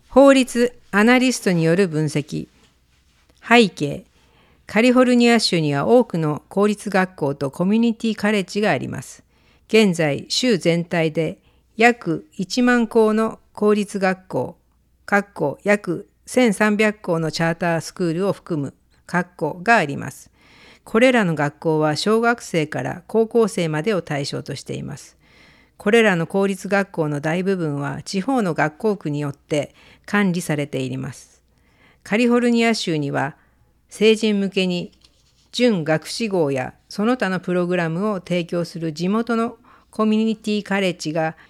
法律アナリストによる分析。背景。カリフォルニア州には多くの公立学校とコミュニティカレッジがあります。現在、州全体で約1万校の公立学校、約1300校のチャータースクールを含むがあります。これらの学校は小学生から高校生までを対象としています。これらの公立学校の大部分は地方の学校区によって管理されています。カリフォルニア州には成人向けに準学士号やその他のプログラムを提供する地元のコミュニティカレッジが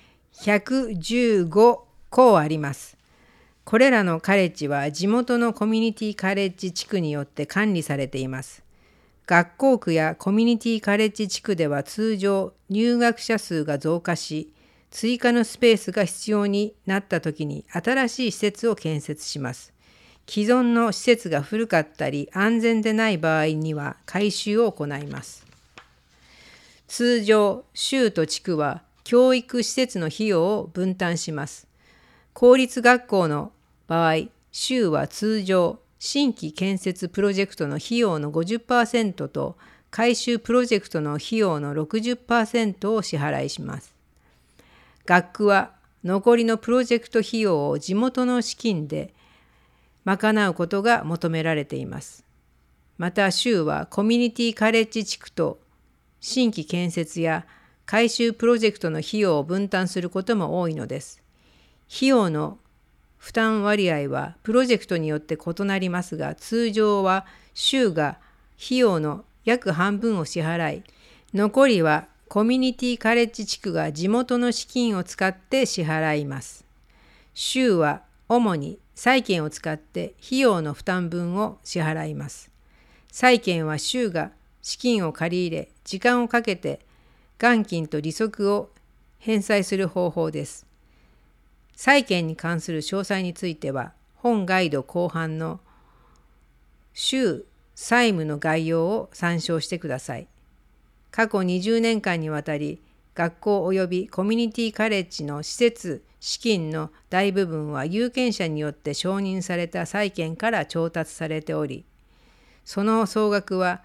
115校あります。これらのカレッジは地元のコミュニティカレッジ地区によって管理されています。学校区やコミュニティカレッジ地区では通常入学者数が増加し、追加のスペースが必要になった時に新しい施設を建設します。既存の施設が古かったり安全でない場合には改修を行います。通常、州と地区は教育施設の費用を分担します。公立学校の場合、州は通常、新規建設プロジェクトの費用の 50% と改修プロジェクトの費用の 60% を支払いします。学区は残りのプロジェクト費用を地元の資金で賄うことが求められています。また州はコミュニティカレッジ地区と新規建設や改修プロジェクトの費用を分担することも多いのです。費用の負担割合はプロジェクトによって異なりますが、通常は州が費用の約半分を支払い、残りはコミュニティカレッジ地区が地元の資金を使って支払います。州は主に債券を使って費用の負担分を支払います。債券は州が資金を借り入れ、時間をかけて元金と利息を返済する方法です。債券に関する詳細については、本ガイド後半の州債務の概要を参照してください。過去20年間にわたり、学校及びコミュニティカレッジの施設資金の大部分は有権者によって承認された債券から調達されており、その総額は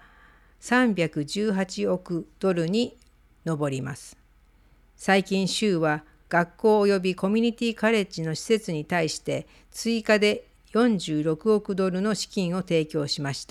318億ドルに上ります。最近州は学校及びコミュニティカレッジの施設に対して追加で46億ドルの資金を提供しました。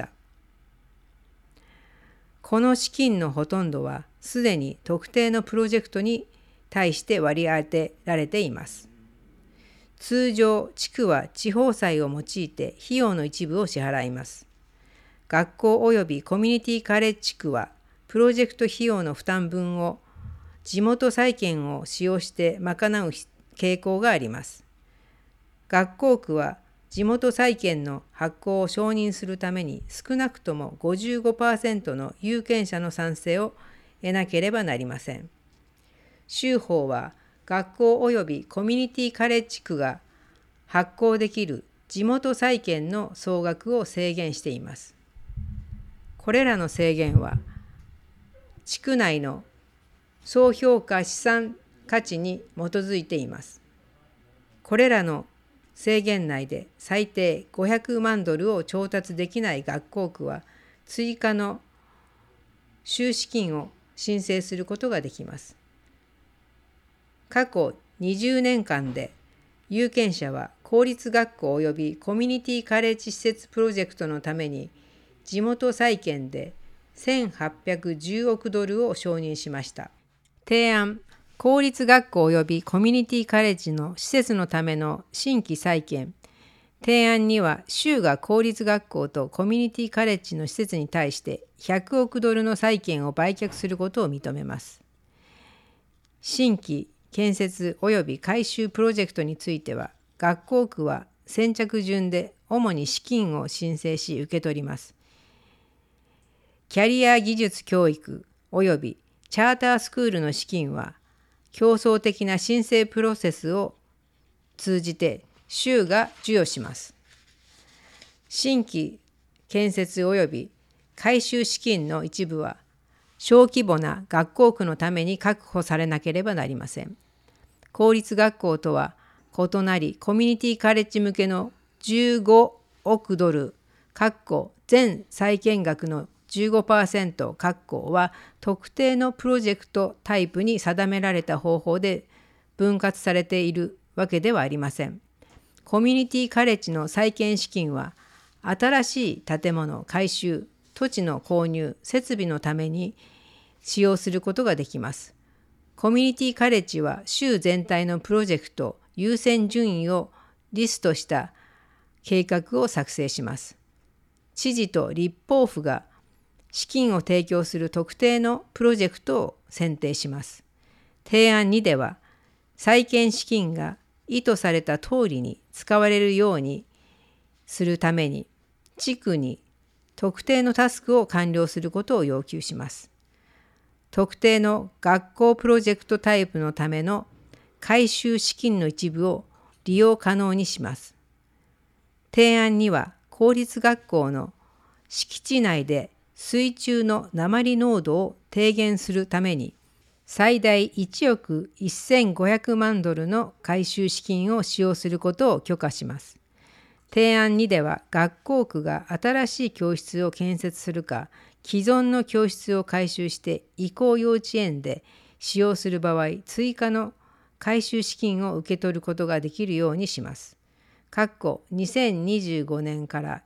この資金のほとんどはすでに特定のプロジェクトに対して割り当てられています。通常、地区は地方債を用いて費用の一部を支払います。学校及びコミュニティカレッジ区はプロジェクト費用の負担分を地元債券を使用して賄う傾向があります。学校区は地元債券の発行を承認するために少なくとも 55% の有権者の賛成を得なければなりません。州法は学校及びコミュニティカレッジ区が発行できる地元債券の総額を制限しています。これらの制限は地区内の総評価資産価値に基づいています。これらの制限内で最低500万ドルを調達できない学校区は追加の収支金を申請することができます。過去20年間で有権者は公立学校及びコミュニティカレッジ施設プロジェクトのために地元債券で1810億ドルを承認しました。提案、公立学校及びコミュニティカレッジの施設のための新規債券。提案には州が公立学校とコミュニティカレッジの施設に対して100億ドルの債券を売却することを認めます。新規建設及び改修プロジェクトについては、学校区は先着順で主に資金を申請し受け取ります。キャリア技術教育及びチャータースクールの資金は競争的な申請プロセスを通じて州が授与します。新規建設及び改修資金の一部は小規模な学校区のために確保されなければなりません。公立学校とは異なり、コミュニティカレッジ向けの15億ドル、全債権額の 15% は特定のプロジェクトタイプに定められた方法で分割されているわけではありません。コミュニティカレッジの債権資金は新しい建物改修、土地の購入、設備のために使用することができます。コミュニティカレッジは州全体のプロジェクト優先順位をリストした計画を作成します。知事と立法府が資金を提供する特定のプロジェクトを選定します。提案2では、債権資金が意図された通りに使われるようにするために、地区に特定のタスクを完了することを要求します。特定の学校プロジェクトタイプのための回収資金の一部を利用可能にします。提案には、公立学校の敷地内で水中の鉛濃度を低減するために、最大1億1500万ドルの回収資金を使用することを許可します。提案2では、学校区が新しい教室を建設するか、既存の教室を改修して移行幼稚園で使用する場合、追加の回収資金を受け取ることができるようにします。2025年から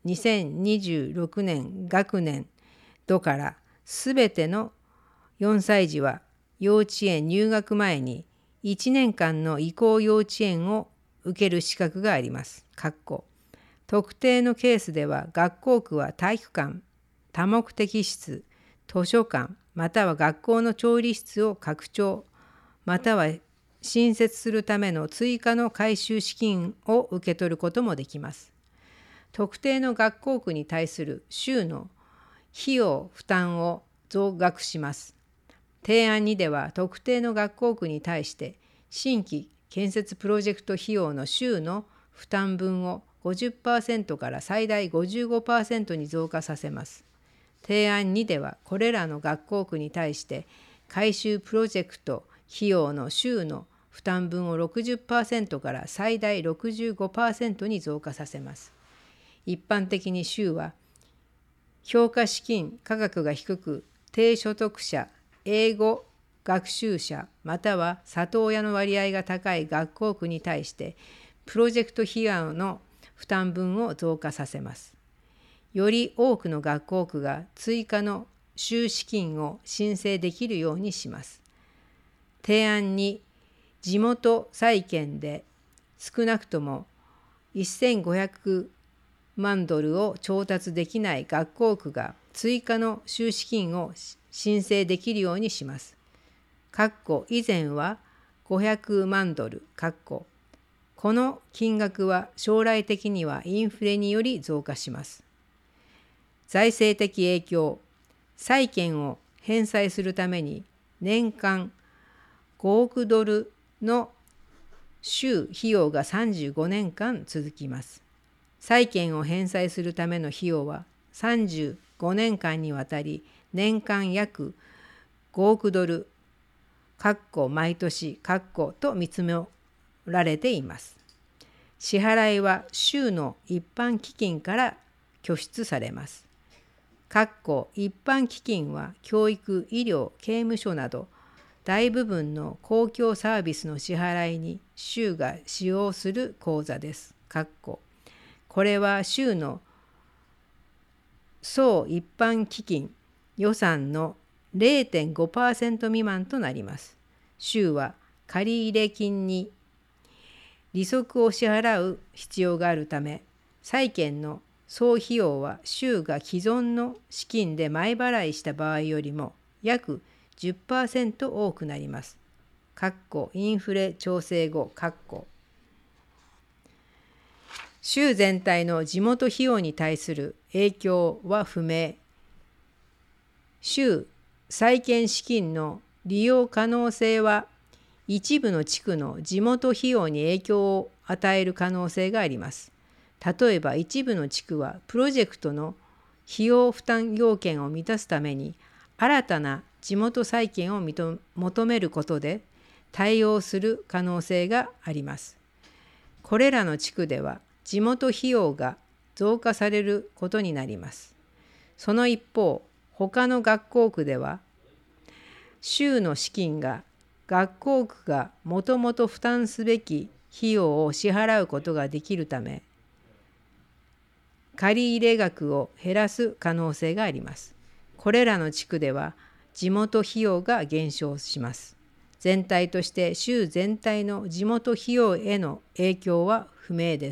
2026年学年度からすべての4歳児は幼稚園入学前に1年間の移行幼稚園を受ける資格があります。特定のケースでは学校区は体育館、多目的室、図書館、または学校の調理室を拡張、または新設するための追加の回収資金を受け取ることもできます。特定の学校区に対する州の費用負担を増額します。提案2では、特定の学校区に対して新規建設プロジェクト費用の州の負担分を 50% から最大 55% に増加させます。提案2では、これらの学校区に対して改修プロジェクト費用の州の負担分を 60% から最大 65% に増加させます。一般的に州は評価資金価格が低く、低所得者、英語学習者、または里親の割合が高い学校区に対してプロジェクト費用の負担分を増加させます。より多くの学校区が追加の州資金を申請できるようにします。提案に、地元債権で少なくとも1500万ドルを調達できない学校区が追加の収資金を申請できるようにします。以前は500万ドル。この金額は将来的にはインフレにより増加します。財政的影響。債権を返済するために年間5億ドルの州費用が35年間続きます。債権を返済するための費用は35年間にわたり年間約5億ドル、毎年、と見積もられています。支払いは州の一般基金から拠出されます。一般基金は教育、医療、刑務所など大部分の公共サービスの支払いに州が使用する口座です。これは州の総一般基金予算の 0.5% 未満となります。州は借入金に利息を支払う必要があるため、債権の総費用は州が既存の資金で前払いした場合よりも約 10% 多くなります。インフレ調整後。州全体の地元費用に対する影響は不明。州債権資金の利用可能性は一部の地区の地元費用に影響を与える可能性があります。例えば一部の地区はプロジェクトの費用負担要件を満たすために新たな地元債権を求めることで対応する可能性があります。 これらの地区では地元費用が増加されることになります。その一方、他の学校区では、州の資金が学校区がもともと負担すべき費用を支払うことができるため、借入額を減らす可能性があります。これらの地区では地元費用が減少します。全体として州全体の地元費用への影響は不明です。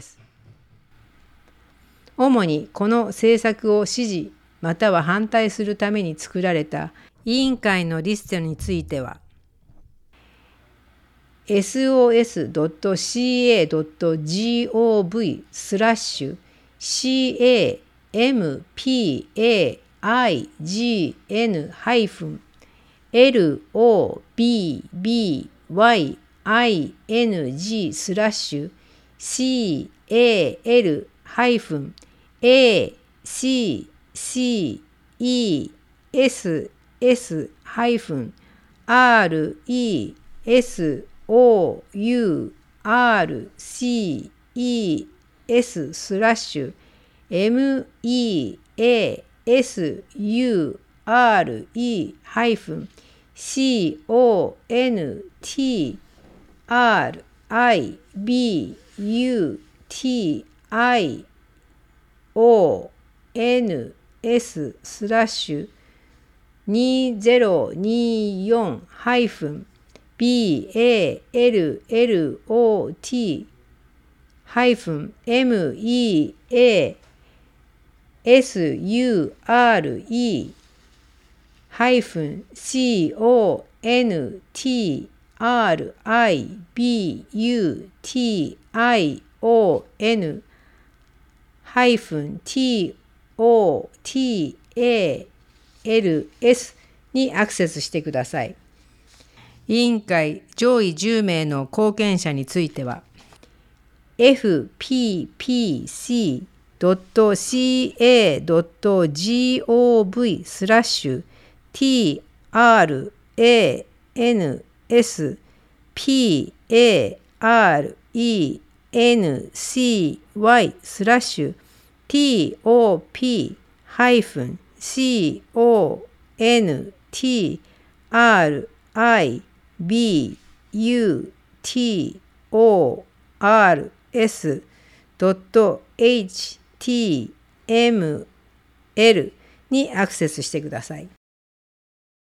主にこの政策を支持または反対するために作られた委員会のリストについては、TOTALS にアクセスしてください。委員会上位10名の貢献者については、top-precont-butors.html にアクセスしてください。